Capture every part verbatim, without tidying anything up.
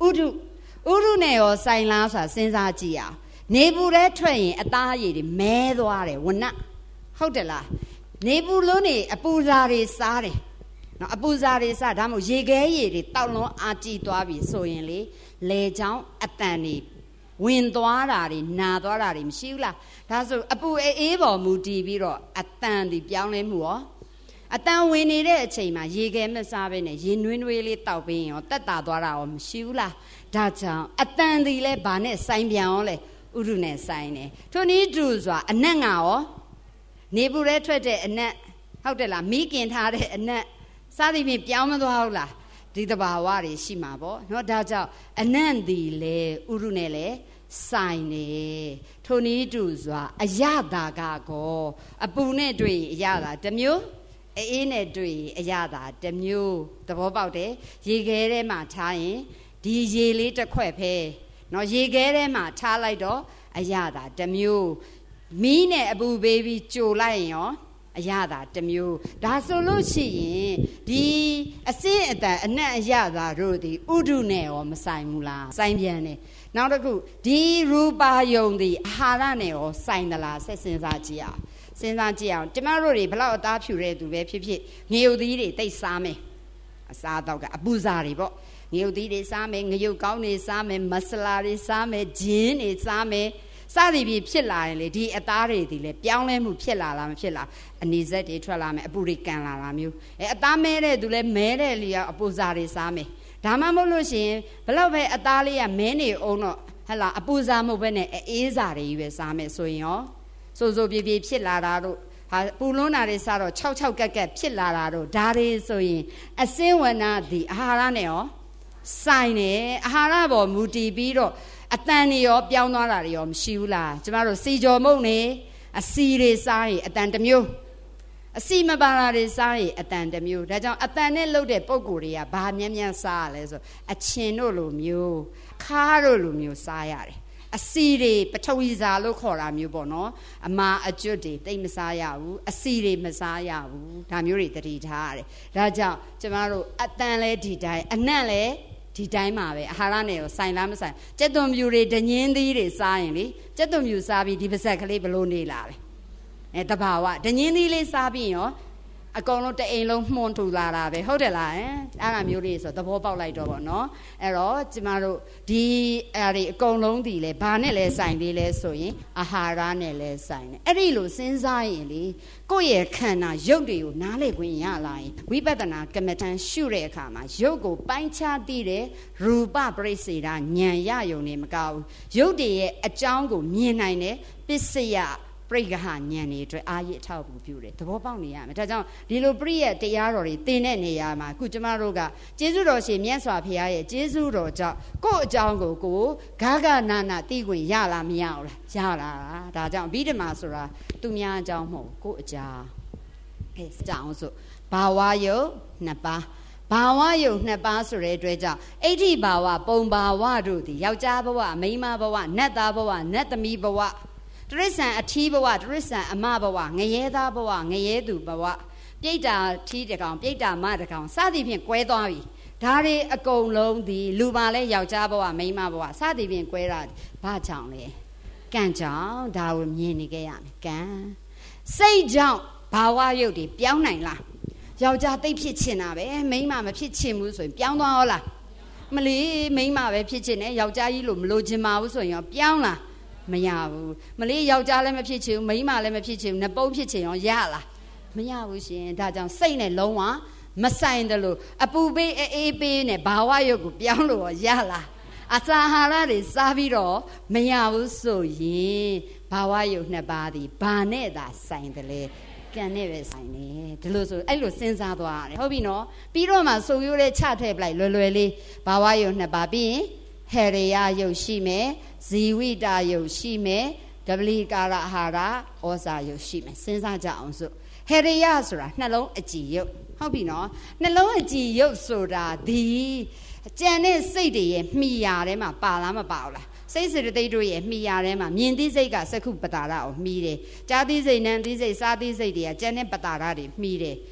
ဥဒုဥဒုနဲ့ရောဆိုင်လားဆိုတာစဉ်းစားကြည့်အောင်နေပူထဲထွက်ရင်အသားရည်တွေမဲသွားတယ်ဝနဟုတ်တယ်လားနေပူလုံးနေအပူစာတွေစားတယ်နော်အပူစာတွေစားဒါမှမဟုတ်ရေခဲရည်တွေတောက်လုံးအာကြည့်သွားပြီဆိုရင်လေလေချောင်းအတန်တွေဝင်သွားတာတွေနာသွားတာတွေမရှိဘူးလားဒါဆိုအပူအေးပေါ်မူတည်ပြီးတော့အတန်တွေပြောင်းလဲမှုရောအတန်ဝင်နေတဲ့အချိန်မှာရေခဲမစားဘဲနဲ့ရေနွေးနွေးလေးတောက်ပြီးရောတက်တာသွားတာရောမရှိဘူးလားဒါကြောင့်အတန်တွေလဲဘာနဲ့ဆိုင်ပြန်ရောလဲဥဒုနဲ့ဆိုင်တယ်ထိုနည်းတူဆိုတာအနက်ငါရောနေပူထဲထွက်တဲ့အနက်ဟုတ်တယ်လားမိခင်ထားတဲ့အနက်စားသည်ဖြင့်ပြောင်းမသွားဘူးလားဒီတဘာဝတွေရှိမှာပေါ့နော်ဒါကြောင့်အနံ့ဒီလေဥရုနဲ့လေဆိုင်နေထိုနည်းတူစွာအယတာကကောအပူနဲ့တွေ့အယတာတစ်မျိုးအေးနဲ့တွေ့အယတာတစ်မျိုးသဘောပေါက်တယ်ရေခဲထဲမှာထားရင်ဒီရေလေးတစ်ခွက်ဖဲနော်ရေခဲထဲမှာထားလိုက်တော့အယတာတစ်မျိုးမီးနဲ့အပူပေးပြီးကြိုလိုက်ရင်ရောအရသာတစ်မျိုးဒါဆိုလို့ရှိရင်ဒီအစင်းအတန်အနက်အရသာတို့ဒီဥဒုနဲ့ရောမဆိုင်ဘူးလားဆိုင်ပြန်တယ်နောက်တစ်ခုဒီရူပါယုံဒီအာဟာရနဲ့ရောဆိုင်သလားဆက်စဉ်းစားကြည့်အောင်စဉ်းစားကြည့်အောင်ကျမတို့တွေဘလောက်အသားဖြူတဲ့သူပဲဖြစ်ဖြစ်ငရုတ်သီးတွေတိတ်စားမယ်အစားတော့ကအပူစားတွေပေါ့ငရုတ်သီးတွေစားမယ်ငရုတ်ကောင်းတွေစားမယ်မဆလာတွေစားမယ်ဂျင်းတွေစားမယ်စသည်ဖြင့်ဖြစ်လာရင်လေဒီအသားတွေဒီလေပြောင်းလဲမှုဖြစ်လာလားမဖြစ်လားအနီစက်တွေထွက်လာမယ်အပူတွေကန်လာတာမျိုးအဲအသားမဲတဲ့သူလဲမဲတဲ့လျောက်အပူစားတွေစားမယ်ဒါမှမဟုတ်လို့ရှိရင်ဘလောက်ပဲအသားလေးကမဲနေအောင်တော့ဟလာအပူစားမဟုတ်ဘဲနဲ့အေးစားတွေကြီးပဲစားမယ်ဆိုရင်ရောစိုးစိုးပြေပြေဖြစ်လာတာတို့ဟာပူလွန်းတာတွေစားတော့၆၆ကက်ကက်ဖြစ်လာတာတို့ဒါတွေဆိုရင်အစင်းဝနာဒီအာဟာရနဲ့ရောဆိုင်နေအာဟာရပေါ်မူတည်ပြီးတော့အတန်တွေရောပြောင်းသွားတာတွေရောမရှိဘူးလားကျမတို့စီကြော်မုံနေအစီတွေစားရင်အတန်တစ်မျိုးအစီမပါတာတွေစားရင်အတန်တစ်မျိုးဒါကြောင့်အတန်နဲ့လှုပ်တဲ့ပုံကိုယ်တွေကဘာမြန်းမြန်းစားရလဲဆိုအချင်တို့လိုမျိုးခါးတို့လိုမျိုးစားရတယ်အစီတွေပထဝီစာလို့ခေါ်တာမျိုးပေါ့နော်အမာအကျွတ်တွေတိတ်မစားရဘူးအစီတွေမစားရဘူးဒါမျိုးတွေတတိထားရတယ်ဒါကြောင့်ကျမတို့အတန်လဲဒီတိုင်းအနံ့လဲဒီတိုင်းမှာပဲအာဟာရနဲ့ရောဆိုင်လားမဆိုင်ကျက်သွန်မြူတွေဒညင်းသီးတွေစားရင်လေကျက်သွန်မြူစားပြီးဒီပါဇက်ကလေးဘလို့နေလာလဲအဲတဘာဝဒညင်းသီးလေးစားပြီးရောအကုန်လုံးတအိမ်လုံးမှွန်ထူလာတာပဲဟုတ်တယ်လားအဲအဲ့ဒါမျိုးလေးဆိုသဘောပေါက်လိုက်တော့ပေါ့နော်အဲ့တော့ကျမတို့ဒီအဲ့ဒီအကုန်လုံးဒီလေဘာနဲ့လဲဆိုင်သေးလဲဆိုရင်အာဟာရနဲ့လဲဆိုင်တယ်အဲ့ဒီလိုစဉ်းစားရင်လေကိုယ့်ရဲ့ခန္ဓာရုပ်တွေကိုနားလည်ခွင့်ရလာရင်ဝိပဿနာကမ္မဋ္ဌာန်းရှုတဲ့အခါမှာရုပ်ကိုပိုင်းခြားသိတဲ့ရူပပရိစ္ဆေဒဉာဏ်ရယုံနေမကောင်းဘူးရုပ်တွေရဲ့အကြောင်းကိုမြင်နိုင်တဲ့ပစ္စယပရိက္ခဉာဏ်တွေအတွက်အာရအထောက်အကူပြုတယ်သဘောပေါက်နေရမယ်ဒါကြောင့်ဒီလိုပရိယတရားတော်တွေသင်တဲ့နေရာမှာအခုကျမတို့ကကျေးဇူးတော်ရှင်မြတ်စွာဘုရားရဲ့ကျေးဇူးတော်ကြောင့်ကိုယ့်အကြောင်းကိုကိုဂဂနာနာသိခွင့်ရလားမရဘူးလားရလာတာဒါကြောင့်အဘိဓမ္မာဆိုတာသူများအကြောင်းမဟုတ်ကိုယ့်အကြောင်းအဲစကြောင်းဆိုဘာဝယုတ်နှစ်ပါးဘာဝယုတ်နှစ်ပါးဆိုတဲ့အတွက်ကြောင့်အဋ္ဌိဘာဝပုံဘာဝတို့သည်ယောက်ျားဘဝမိန်းမဘဝနတ်သားဘဝနတ်သမီးဘဝတရိစ္ဆန်အထီးဘဝတရိစ္ဆန်အမဘဝငရဲသားဘဝငရဲသူဘဝပြိတ္တာထီးတကောင်ပြိတ္တာမတကောင်စသည်ဖြင့်ကွဲသွားပြီဒါတွေအကုန်လုံးဒီလူပါလဲယောက်ျားဘဝမိန်းမဘဝစသည်ဖြင့်ကွဲတာဘာကြောင့်လဲကံကြောင့်ဒါကိုမြင်နေကြရမယ်ကံစိတ်ကြောင့်ဘာဝရုပ်တွေပြောင်းနိုင်လားယောက်ျားသိပ်ဖြစ်ချင်တာပဲမိန်းမမဖြစ်ချင်ဘူးဆိုရင်ပြောင်းသွားရောလားမလီမိန်းမပဲဖြစ်ချင်တယ်ယောက်ျားကြီးလို့မလိုချင်ပါဘူးဆိုရင်ရောပြောင်းလားမရဘူးမလေးယောက်ျားလည်းမဖြစ်ချင်ဘူးမိန်းမလည်းမဖြစ်ချင်ဘူးနှစ်ပုံးဖြစ်ချင်ရောရလားမရဘူးရှင်ဒါကြောင့်စိတ်နဲ့လုံးဝမဆိုင်တယ်လို့အပူပေးအေးပေးနဲ့ဘာဝရုပ်ကိုပြောင်းလို့ရလားအစာဟာရတွေစားပြီးတော့မရဘူးဆိုရင်ဘာဝရုပ်နှစ်ပါးသည်ဘာနဲ့သာဆိုင်တယ်လဲကံနဲ့ပဲဆိုင်နေဒီလိုဆိုအဲ့လိုစဉ်းစားသွားရတယ်ဟုတ်ပြီနော်ပြီးတော့မှစုံရိုးလေးချထည့်ပလိုက်လွယ်လွယ်လေးဘာဝရုပ်နှစ်ပါးပြီးရင်ဟေရိယယုတ်ရှိမယ်ဇီဝိတာယုတ်ရှိမယ်ဒဗလိကာရအာဟာရဩဇာယုတ်ရှိမယ်စဉ်းစားကြအောင်စို့ဟေရိယဆိုတာနှလုံးအကြည်ယုတ်ဟုတ်ပြီနော်နှလုံးအကြည်ယုတ်ဆိုတာဒီကြံတဲ့စိတ်တွေရဲ့မှီရာထဲမှာပါလားမပါဘူးလားစိတ်စေတသိက်တို့ရဲ့မှီရာထဲမှာမြင်သိစိတ်ကစက္ခုပတာရကိုမှီတယ်ကြားသိစိတ်နံသိစိတ်စားသိစိတ်တွေကကြံတဲ့ပတာရတွေမှီတယ်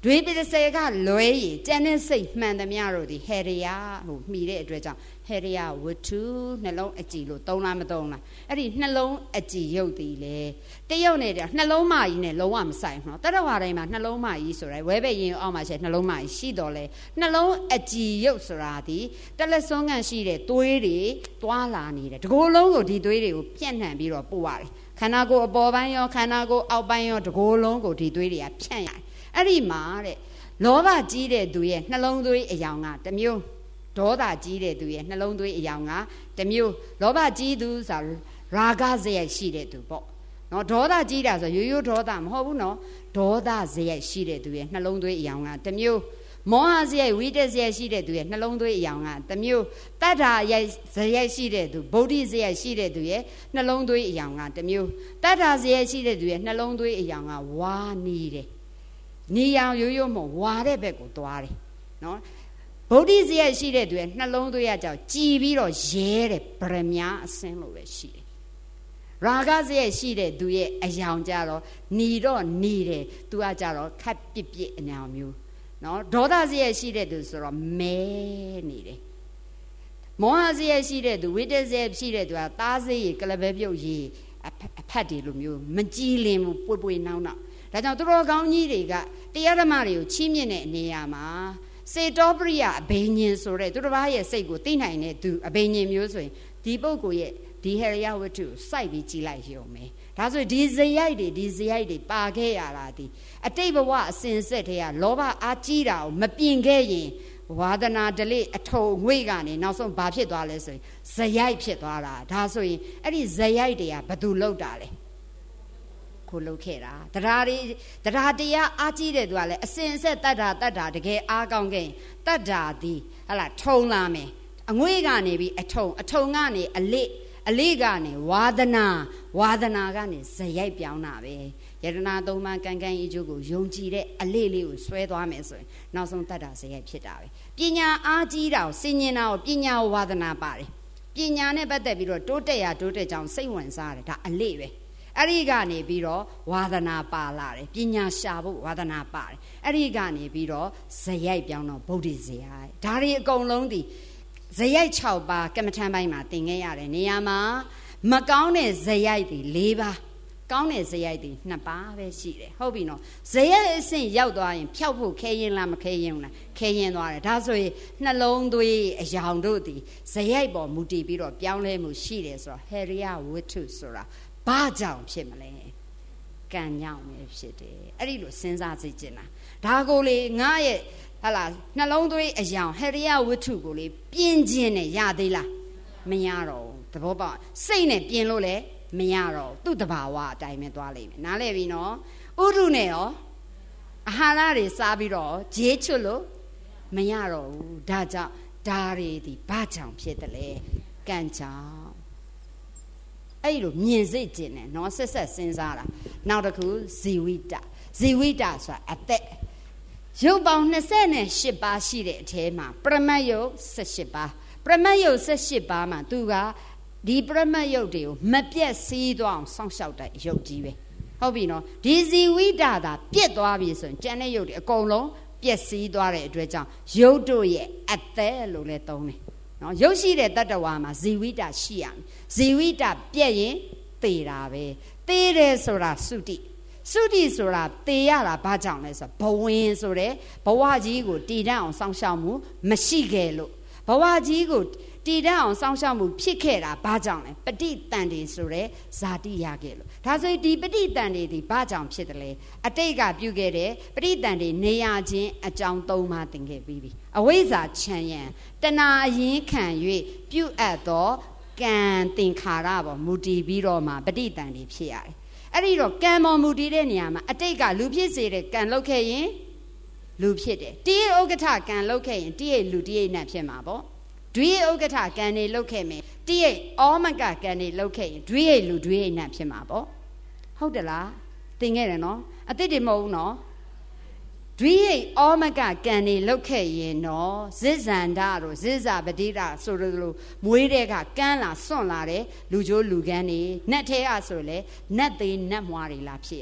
တွေးပစ္စည်းကလွဲရည်ကျန်တဲ့စိတ်မှန်သမျှတို့ဒီဟေရိယဟိုမိတဲ့အတွက်ကြောင့်ဟေရိယဝတ္ထုနှလုံးအကြည်လို့သုံးလားမသုံးလားအဲ့ဒီနှလုံးအကြည်ရုပ်တည်လေတရုတ်နဲ့နှလုံးမကြီးနဲ့လုံးဝမဆိုင်ဘူးနော်တရဝတိုင်းမှာနှလုံးမကြီးဆိုရဲဝဲဘက်ရင်အောက်မှာရှိနှလုံးမကြီးရှိတော့လေနှလုံးအကြည်ရုပ်ဆိုတာဒီတလက်စွန်းကန်ရှိတဲ့သွေးတွေတွားလာနေတယ်တကိုယ်လုံးကိုဒီသွေးတွေကိုပြန့်နှံ့ပြီးတော့ပို့ရတယ်ခန္ဓာကိုယ်အပေါ်ပိုင်းရောခန္ဓာကိုယ်အောက်ပိုင်းရောတကိုယ်လုံးကိုဒီသွေးတွေကဖြန့်ရတယ်အဲ့ဒီမှာတဲ့လောဘကြီးတဲ့သူရဲ့နှလုံးသွေးအယောင်ကတမျိုးဒေါသကြီးတဲ့သူရဲ့နှလုံးသွေးအယောင်ကတမျိုးလောဘကြီးသူဆိုရာဂစရိုက်ရှိတဲ့သူပေါ့နော်ဒေါသကြီးတာဆိုရိုးရိုးဒေါသမဟုတ်ဘူးနော်ဒေါသစရိုက်ရှိတဲ့သူရဲ့နှလုံးသွေးအယောင်ကတမျိုးမောဟစရိုက်ဝိတက်စရိုက်ရှိတဲ့သူရဲ့နှလုံးသွေးအယောင်ကတမျိုးတတ္ထာရိုက်စရိုက်ရှိတဲ့သူဗုဒ္ဓစရိုက်ရှိတဲ့သူရဲ့နှလုံးသွေးအယောင်ကတမျိုးတတ္ထာစရိုက်ရှိတဲ့သူရဲ့နှလုံးသွေးအယောင်ကဝါနေတယ်နေရောင်ရိုးရိုးမဝါတဲ့ဘက်ကိုသွားတယ်နော်ဗုဒ္ဓဇယရှိတဲ့သူရဲ့နှလုံးသွေးရကြောင်ကြည်ပြီးတော့ရဲတယ်ဗရမညာအစင်းလို့ပဲရှိတယ်ရာဂဇယရှိတဲ့သူရဲ့အယောင်ကြတော့หนีတော့หนีတယ်သူကကြတော့ခက်ပစ်ပစ်အညောင်မျိုးနော်ဒေါသဇယရှိတဲ့သူဆိုတော့မဲနေတယ်မောဟဇယရှိတဲ့သူဝိတ္တဇယရှိတဲ့သူကသားစေးကလပဲပြုတ်ရေအဖတ်တွေလိုမျိုးမကြည်လင်ဘူးပွေပွေနောင်းနောင်းဒါကြောင့်သူတော်ကောင်းကြီးတွေကတရားဓမ္မတွေကိုချီးမြှင့်တဲ့အနေအမှာစေတောပရိယအဘိညာဉ်ဆိုတဲ့သူတစ်ပါးရဲ့စိတ်ကိုသိနိုင်တဲ့သူအဘိညာဉ်မျိုးဆိုရင်ဒီပုဂ္ဂိုလ်ရဲ့ဒီဟရိယဝတ္ထုစိုက်ပြီးကြည်လိုက်ရုံပဲဒါဆိုဒီဇယိုက်တွေဒီဇယိုက်တွေပါခဲ့ရတာဒီအတိတ်ဘဝအစဉ်ဆက်တည်းကလောဘအားကြီးတာကိုမပြင်ခဲ့ရင်ဝါဒနာဒလိအထုံငွေကနေနောက်ဆုံးဘာဖြစ်သွားလဲဆိုရင်ဇယိုက်ဖြစ်သွားတာဒါဆိုရင်အဲ့ဒီဇယိုက်တွေကဘသူလောက်တာလဲကိုလုတ်ခဲ့တာတရားတွေတရားတရားအားကြီးတဲ့သူကလည်းအစင်ဆက်တတ်တာတတ်တာတကယ်အားကောင်းခဲ့တတ်တာဒီဟလာထုံလာမယ်အငွေကနေပြီးအထုံအထုံကနေအလေးအလေးကနေဝါဒနာဝါဒနာကနေဇယိုက်ပြောင်းတာပဲယတနာသုံးပါးကံကံဤကျိုးကိုယုံကြည်တဲ့အလေးလေးကိုဆွဲသွားမယ်ဆိုရင်နောက်ဆုံးတတ်တာဇယိုက်ဖြစ်တာပဲပညာအားကြီးတာကိုစင်ញင်တာကိုပညာဝါဒနာပါတယ်ပညာနဲ့ပတ်သက်ပြီးတော့တိုးတက်ရတိုးတက်ကြောင်းစိတ်ဝင်စားတယ်ဒါအလေးပဲအဲ့ဒီကနေပြီးတော့ဝါဒနာပါလာတယ်ပညာရှာဖို့ဝါဒနာပါတယ်အဲ့ဒီကနေပြီးတော့ဇယိုက်ပြောင်းတော့ဗုဒ္ဓဇယိုက်ဒါတွေအကုန်လုံးဒီဇယိုက်၆ပါးကမ္မထံပိုင်းမှာသင်ခဲ့ရတယ်နေရာမှာမကောင်းတဲ့ဇယိုက်တွေ၄ပါးကောင်းတဲ့ဇယိုက်တွေ၂ပါးပဲရှိတယ်ဟုတ်ပြီနော်ဇယိုက်အဆင့်ရောက်သွားရင်ဖြောက်ဖို့ခဲရင်လားမခဲရင်လားခဲရင်သွားတယ်ဒါဆိုရင်နှလုံးသွေးအယောင်တို့ဒီဇယိုက်ပေါ်မူတည်ပြီးတော့ပြောင်းလဲမှုရှိတယ်ဆိုတော့ဟေရိယဝတ္ထုဆိုတာဘာကြောင့်ဖြစ်မလဲကံကြောင့်ပဲဖြစ်တယ်အဲ့ဒီလိုစဉ်းစားသိကျင်တာဒါကိုလေငါရဲ့ဟာလားနှလုံးသွေးအယောင်ဟေရိယဝတ္ထုကိုလေပြင်ခြင်းနဲ့ရသေးလားမရတော့ဘူးသဘောပေါက်စိတ်နဲ့ပြင်လို့လေမရတော့သူ့တဘာဝအတိုင်းပဲသွားလိမ့်မယ်နားလည်ပြီနော်ဥရုနဲ့ရောအာဟာရတွေစားပြီးတော့ဂျေးချွတ်လို့မရတော့ဘူးဒါကြောင့်ဒါတွေဒီဘာကြောင့်ဖြစ်တယ်လဲကံကြောင့်အဲ့လိုမြင်စိတ်ကျင်တယ်နော်ဆက်ဆက်စဉ်းစားတာနောက်တစ်ခုဇီဝိတဇီဝိတဆိုတာအသက်ရုပ်ပေါင်း၂၈ပါးရှိတဲ့အထဲမှာပရမတ်ယုတ်၁၈ပါးပရမတ်ယုတ်၁၈ပါးမှာသူကဒီပရမတ်ယုတ်တွေကိုမပြတ်စည်းသွားအောင်စောင့်ရှောက်တဲ့ယုတ်ကြီးပဲဟုတ်ပြီနော်ဒီဇီဝိတသာပြတ်သွားပြီဆိုရင်ကျန်တဲ့ယုတ်တွေအကုန်လုံးပြတ်စည်းသွားတဲ့အတွက်ကြောင့်ယုတ်တို့ရဲ့အသက်လို့လည်းသုံးတယ်နော်ရုပ်ရှိတဲ့တတ္တဝါမှာဇီဝိတရှိရမယ်ဇီဝိတပြက်ရင်သေတာပဲသေတယ်ဆိုတာသုတိသုတိဆိုတာသေရတာဘာကြောင့်လဲဆိုဘဝင်ဆိုတဲ့ဘဝကြီးကိုတည်တတ်အောင်စောင့်ရှောက်မှုမရှိခဲ့လို့ဘဝကြီးကိုတည်တတ်အောင်စောင့်ရှောက်မှုဖြစ်ခဲ့တာဘာကြောင့်လဲပဋိတန်တွေဆိုတဲ့ဇာတိရခဲ့လို့ဒါဆိုဒီပဋိတန်တွေဒီဘာကြောင့်ဖြစ်တယ်လဲအတိတ်ကပြုခဲ့တဲ့ပဋိတန်တွေနေရခြင်းအကြောင်းသုံးပါးသင်ခဲ့ပြီးပြီအဝိဇ္ဇာခြံရံတဏှာအရင်ခံ၍ပြုအပ်သောကံသင်္ခါရပေါ်မူတည်ပြီးတော့မှပဋိတန်တွေဖြစ်ရတယ်အဲ့ဒီတော့ကံပေါ်မူတည်တဲ့နေရာမှာအတိတ်ကလူဖြစ်စေတဲ့ကံလုပ်ခဲ့ရင်လူဖြစ်တယ်တိယဥက္ကဋ္ဌကံလုပ်ခဲ့ရင်တိယလူတိယနတ်ဖြစ်မှာပေါ့ဒွိယဥက္ကဋ္ဌကံနေလုပ်ခဲ့မယ်တိယဩမကကံနေလုပ်ခဲ့ရင်ဒွိယလူဒွိယနတ်ဖြစ်မှာပေါ့ဟုတ်တယ်လားသင်ခဲ့တယ်နော်အတိတ်တွေမဟုတ်ဘူးနော်ဒွိယဩမကကံနေလုပ်ခဲ့ရင်တော့ဇိဇန္ဒတို့ဇိဇပတိဒဆိုလိုမွေးတဲ့ကကန်းလာစွန့်လာတဲ့လူချိုးလူကန်းနေနတ်ထဲအဆိုလေနတ်သေးနတ်မွားတွေလာဖြစ်ရတယ်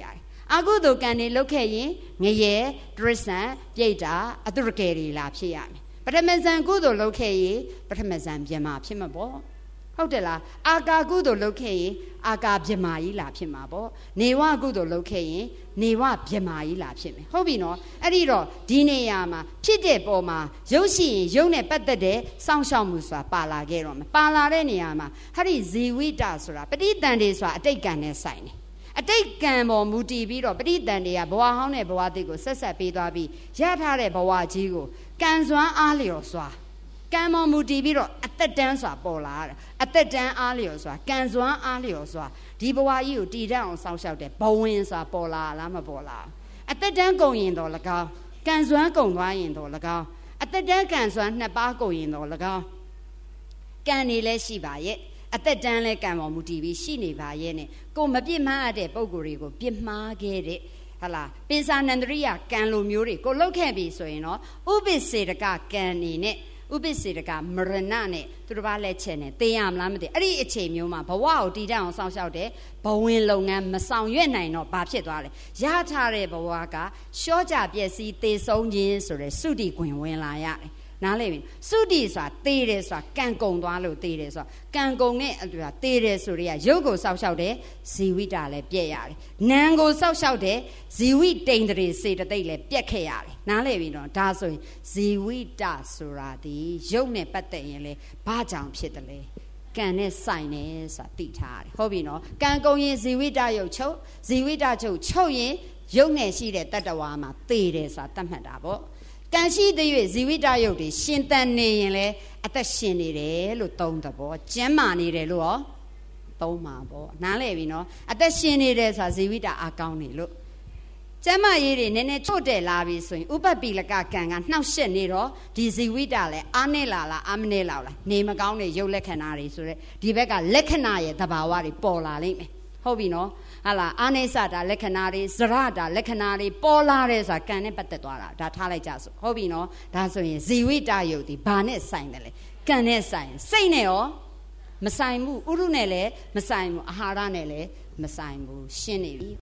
အာကုသိုလ်ကံတွေလုပ်ခဲ့ရင်ငရဲတရစ္ဆာန်ပြိတ္တာအတုရကယ်တွေလာဖြစ်ရမယ်ပထမဇန်ကုသိုလ်လုပ်ခဲ့ရင်ပထမဇန်ပြမဖြစ်မှာပေါ့ဟုတ်တယ်လားအာကာကုသိုလ်လုပ်ခဲ့ရင်အာကာပြမကြီးလာဖြစ်မှာပေါ့နေဝကုသိုလ်လုပ်ခဲ့ရင်နေဝပြမကြီးလာဖြစ်မယ်ဟုတ်ပြီနော်အဲ့ဒီတော့ဒီနေရာမှာဖြစ်တဲ့ပုံမှာရုပ်ရှိရင်ရုပ်နဲ့ပတ်သက်တဲ့စောင့်ရှောက်မှုဆိုတာပါလာခဲ့တော့မယ်ပါလာတဲ့နေရာမှာဟာဒီဇီဝိတဆိုတာပဋိသန္ဓေဆိုတာအတိတ်ကံနဲ့ဆိုင်တယ်အတိတ်ကံပေါ်မူတည်ပြီးတော့ပဋိသန္ဓေကဘဝဟောင်းနဲ့ဘဝသစ်ကိုဆက်ဆက်ပေးသွားပြီးရထားတဲ့ဘဝကြီးကိုကံစွမ်းအားလျော်စွာကံပေါ်မူတည်ပြီးတော့အသက်တန်းစွာပေါ်လာတာအသက်တန်းအားလျော်စွာကံစွမ်းအားလျော်စွာဒီဘဝကြီးကိုတည်တတ်အောင်စောင့်ရှောက်တဲ့ဘဝင်စွာပေါ်လာလားမပေါ်လာအသက်တန်းကုန်ရင်တော့၎င်းကံစွမ်းကုန်သွားရင်တော့၎င်းအသက်တန်းကံစွမ်းနှစ်ပါးကုန်ရင်တော့၎င်းကံနေလဲရှိပါရဲ့အသက်တန်းလဲကံပေါ်မူတည်ပြီးရှိနေပါရဲ့နဲ့ကိုမပြစ်မှားတဲ့ပုံကိုယ်တွေကိုပြစ်မှားခဲ့တဲ့ဟလာပိစာနန္ဒရိယကံလိုမျိုးတွေကိုလောက်ခဲ့ပြီဆိုရင်တော့ဥပိ္စေတကကံနေနဲ့ဥပိ္စေတကမရဏနဲ့သူတစ်ပါးလက်ချက်နဲ့သိရမလားမသိအဲ့ဒီအချိန်မျိုးမှာဘဝကိုတည်တတ်အောင်စောင့်ရှောက်တဲ့ဘဝင်လုပ်ငန်းမဆောင်ရွက်နိုင်တော့ဘာဖြစ်သွားလဲရထားတဲ့ဘဝကရှောကြပျက်စီးသေဆုံးခြင်းဆိုတဲ့စုတိကွင်ဝင်လာရတယ်နားလေပြီစုတိဆိုတာသေတယ်ဆိုတာကံကုံသွားလို့သေတယ်ဆိုတာကံကုံနဲ့အတူတာသေတယ်ဆိုရဲရုပ်ကိုစောက်ရှောက်တယ်ဇီဝိတလည်းပြက်ရတယ်နာမ်ကိုစောက်ရှောက်တယ်ဇီဝိတိန်တရေစေတသိက်လည်းပြက်ခဲ့ရတယ်နားလေပြီတော့ဒါဆိုရင်ဇီဝိတဆိုတာဒီရုပ်နဲ့ပတ်သက်ရင်လေဘာကြောင့်ဖြစ်တယ်လဲကံနဲ့ဆိုင်နေဆိုတာသိထားတယ်ဟုတ်ပြီနော်ကံကုံရင်ဇီဝိတရုပ်ချုပ်ဇီဝိတချုပ်ချုပ်ရင်ရုပ်နဲ့ရှိတဲ့တတ္တဝါမှာသေတယ်ဆိုတာသတ်မှတ်တာပေါ့ကံရှိတဲ့၍ဇီဝိတယုတ်တွေရှင်တန်နေရင်လည်းအသက်ရှင်နေတယ်လို့သုံးတဲ့ပေါ့ကျမ်းမာနေတယ်လို့ရောသုံးမှာပေါ့နားလည်ပြီနော်အသက်ရှင်နေတယ်ဆိုတာဇီဝိတအကောင်းနေလို့ကျမ်းမာရေးတွေနည်းနည်းချို့တယ်လာပြီဆိုရင်ဥပပိလကကံကနှောက်ရှက်နေတော့ဒီဇီဝိတလည်းအားနေလာလားအားမနေလာလားနေမကောင်းတဲ့ရုပ်လက္ခဏာတွေဆိုတဲ့ဒီဘက်ကလက္ခဏာရဲ့သဘာဝတွေပေါ်လာလိမ့်မယ်ဟုတ်ပြီနော်ဟာလာအာနိစ္စတာလက္ခဏာတွေဇရတာလက္ခဏာတွေပေါ်လာတယ်ဆိုတာကံနဲ့ပတ်သက်သွားတာဒါထားလိုက်ကြစို့ဟုတ်ပြီနော်ဒါဆိုရင်ဇီဝိတယုတ်ဒီဘာနဲ့ဆိုင်တယ်လဲကံနဲ့ဆိုင်စိတ်နဲ့ရောမဆိုင်ဘူးဥရုနဲ့လည်းမဆိုင်ဘူးအာဟာရနဲ့လည်းမဆိုင်ဘူးရှင်းနေပြီ